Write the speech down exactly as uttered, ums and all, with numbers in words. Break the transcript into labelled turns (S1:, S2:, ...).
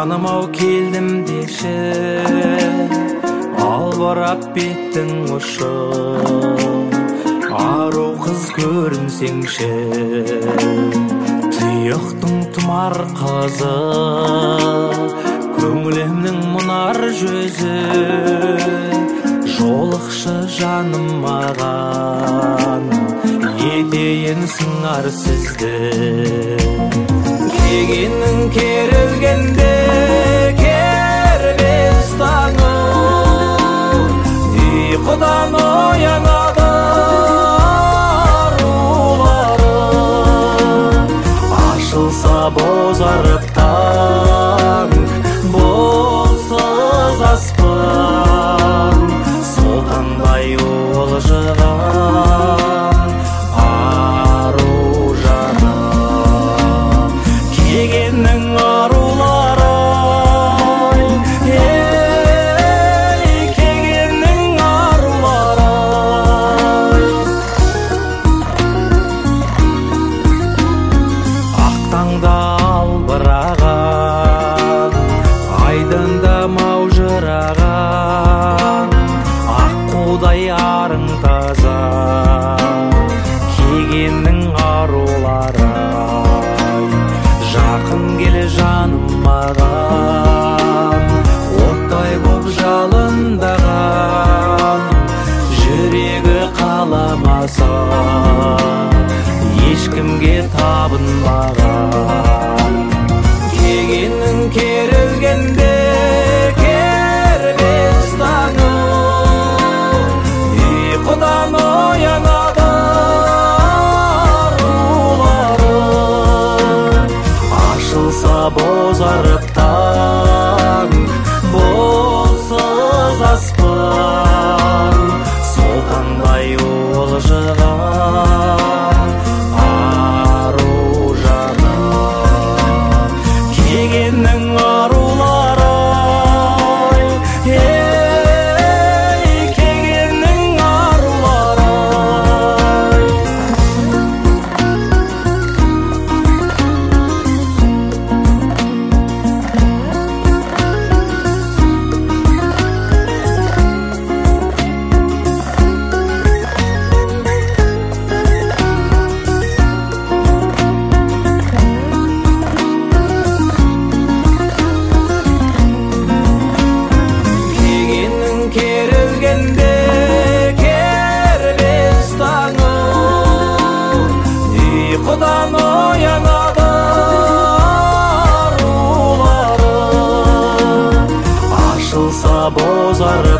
S1: жаным ау келдім деші, албырап беттің ұшы, ару қыз көрінсеңші, тұйықтың тұмар қызы, көңілімнің мұнар жүзі, жолықшы жаным маған, етейін сыңар сізді. Кегенің керілгенде кербез таңы, ұйқыдан оянады арулары, ашылса бозарып таң, болсыз аспан, сұлтандай олжыған ару жаным. Кегеннің арулары, ей, кегеннің арулары. Ақтаңда албыраған, айдында маужыраған, аққудай арың таза, кегеннің арулары. Жақын келе жаным маған, оттай боп жалындаған, жүрегі қаламаса ешкімге табынбаған. Кегенің керілгенде кербез таңы, ұйқыдан оянады арулары, ашылса бозарып таң, болсыз аспан, сұлтандай олжыған ару жаным. Кегеннің арулары, ей, кегеннің арулары. Кегенің керілгенде кербез таңы, ұйқыдан оянады арулары, ашылса бозарып